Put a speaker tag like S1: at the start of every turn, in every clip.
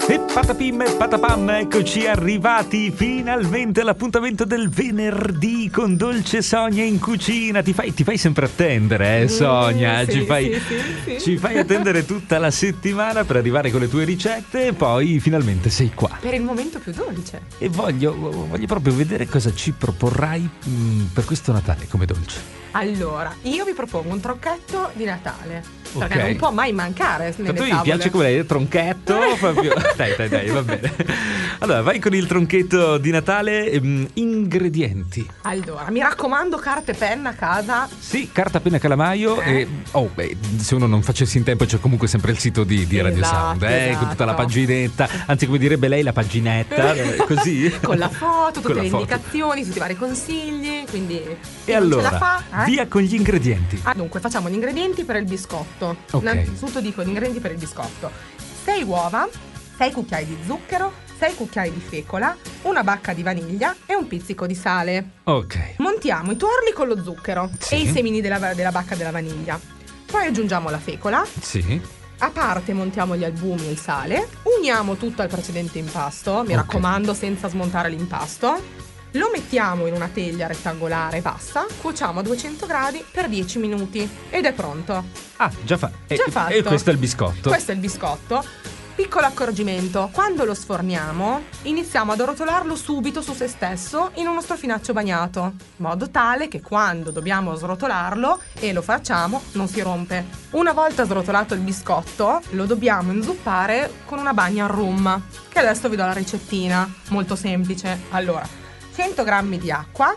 S1: E patapim e patapam, eccoci arrivati finalmente all'appuntamento del venerdì con Dolce Sonia in cucina. Ti fai sempre attendere, Sonia?
S2: Sì,
S1: Ci
S2: sì.
S1: fai attendere tutta la settimana per arrivare con le tue ricette e poi finalmente sei qua.
S2: Per il momento più dolce.
S1: E voglio proprio vedere cosa ci proporrai per questo Natale come dolce.
S2: Allora, io vi propongo un trocchetto di Natale, perché
S1: Ok.
S2: non può mai mancare nelle
S1: Tanto mi
S2: tavole.
S1: piace come lei, tronchetto. Proprio. Dai, va bene. Allora, vai con il tronchetto di Natale. Ingredienti.
S2: Allora, mi raccomando, carta e penna a casa.
S1: Sì, carta, penna, calamaio e se uno non facesse in tempo c'è comunque sempre il sito di Radio Sound, con tutta la
S2: esatto.
S1: paginetta, anzi come direbbe lei la paginetta, così.
S2: Con la foto,
S1: Con
S2: tutte
S1: la
S2: le
S1: foto.
S2: indicazioni, tutti i vari consigli, quindi
S1: E
S2: chi non ce la
S1: allora,
S2: fa,
S1: via con gli ingredienti.
S2: Dunque, facciamo gli ingredienti per il biscotto.
S1: Ok.
S2: Innanzitutto dico gli ingredienti per il biscotto: 6 uova, 6 cucchiai di zucchero, 6 cucchiai di fecola, una bacca di vaniglia e un pizzico di sale.
S1: Ok.
S2: Montiamo i tuorli con lo zucchero
S1: Sì.
S2: e i semini della bacca della vaniglia. Poi aggiungiamo la fecola.
S1: Sì.
S2: A parte montiamo gli albumi e il sale. Uniamo tutto al precedente impasto. Mi
S1: Ok.
S2: raccomando, senza smontare l'impasto. Lo mettiamo in una teglia rettangolare bassa. Cuociamo a 200 gradi per 10 minuti. Ed è pronto.
S1: Ah, già
S2: Già fatto.
S1: E questo è il biscotto.
S2: Questo è il biscotto. Piccolo accorgimento: quando lo sforniamo, iniziamo ad arrotolarlo subito su se stesso in uno strofinaccio bagnato, in modo tale che quando dobbiamo srotolarlo, e lo facciamo, non si rompe. Una volta srotolato il biscotto, lo dobbiamo inzuppare con una bagna al rum, che adesso vi do la ricettina, molto semplice. Allora, 100 g di acqua,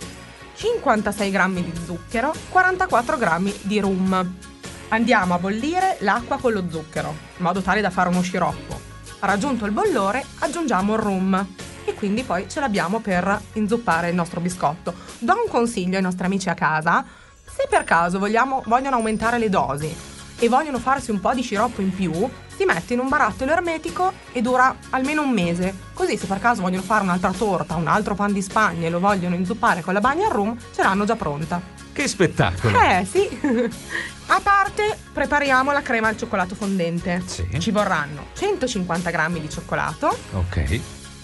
S2: 56 g di zucchero, 44 g di rum. Andiamo a bollire l'acqua con lo zucchero, in modo tale da fare uno sciroppo. Raggiunto il bollore, aggiungiamo il rum e quindi poi ce l'abbiamo per inzuppare il nostro biscotto. Do un consiglio ai nostri amici a casa: se per caso vogliono aumentare le dosi e vogliono farsi un po' di sciroppo in più, si mette in un barattolo ermetico e dura almeno un mese. Così, se per caso vogliono fare un'altra torta, un altro pan di Spagna e lo vogliono inzuppare con la bagna al rum, ce l'hanno già pronta.
S1: Che spettacolo.
S2: Sì. A parte, prepariamo la crema al cioccolato fondente.
S1: Sì.
S2: Ci vorranno 150 g di cioccolato,
S1: Ok.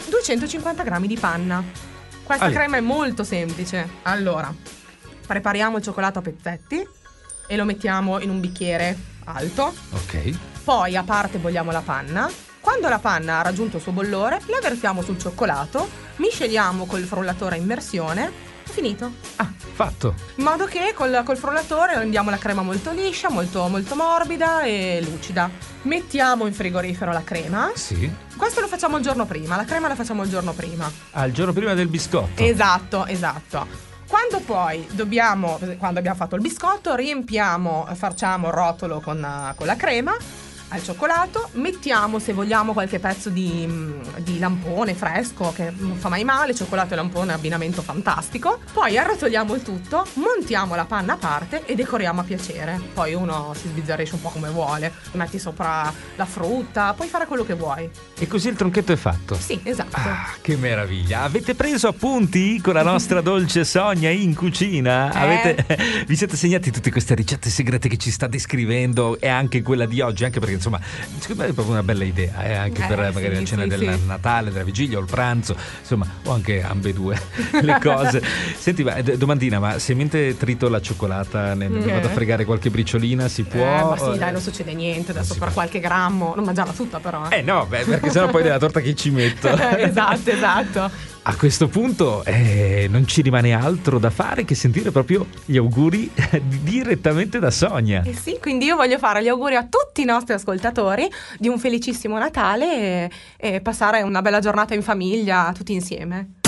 S2: 250 g di panna. Questa
S1: Ale.
S2: crema è molto semplice. Allora, prepariamo il cioccolato a pezzetti e lo mettiamo in un bicchiere alto.
S1: Ok.
S2: Poi a parte bolliamo la panna. Quando la panna ha raggiunto il suo bollore, la versiamo sul cioccolato, misceliamo col frullatore a immersione. Finito.
S1: Ah, fatto.
S2: In modo che col frullatore rendiamo la crema molto liscia, molto morbida e lucida. Mettiamo in frigorifero la crema.
S1: Sì.
S2: Questo lo facciamo il giorno prima, la crema la facciamo il giorno prima.
S1: Al giorno prima del biscotto.
S2: Esatto. Quando abbiamo fatto il biscotto, facciamo il rotolo con la crema al cioccolato, mettiamo, se vogliamo, qualche pezzo di lampone fresco, che non fa mai male. Cioccolato e lampone, abbinamento fantastico. Poi arrotoliamo il tutto, montiamo la panna a parte e decoriamo a piacere. Poi uno si sbizzarrisce un po' come vuole, metti sopra la frutta, puoi fare quello che vuoi.
S1: E così il tronchetto è fatto.
S2: Sì, esatto.
S1: Ah, che meraviglia. Avete preso appunti con la nostra Dolce Sonia in cucina? Vi siete segnati tutte queste ricette segrete che ci sta descrivendo, e anche quella di oggi, anche perché insomma, secondo me è proprio una bella idea, anche per magari la cena del Natale, della vigilia o il pranzo, insomma, o anche ambedue le cose. Senti, domandina, ma se mentre trito la cioccolata ne vado a fregare qualche briciolina, si può?
S2: Ma sì, dai, non succede niente adesso, per qualche grammo, non mangiarla tutta però.
S1: No, perché sennò poi della torta che ci metto.
S2: Esatto.
S1: A questo punto non ci rimane altro da fare che sentire proprio gli auguri direttamente da Sonia.
S2: Sì, quindi io voglio fare gli auguri a tutti i nostri ascoltatori di un felicissimo Natale e passare una bella giornata in famiglia tutti insieme.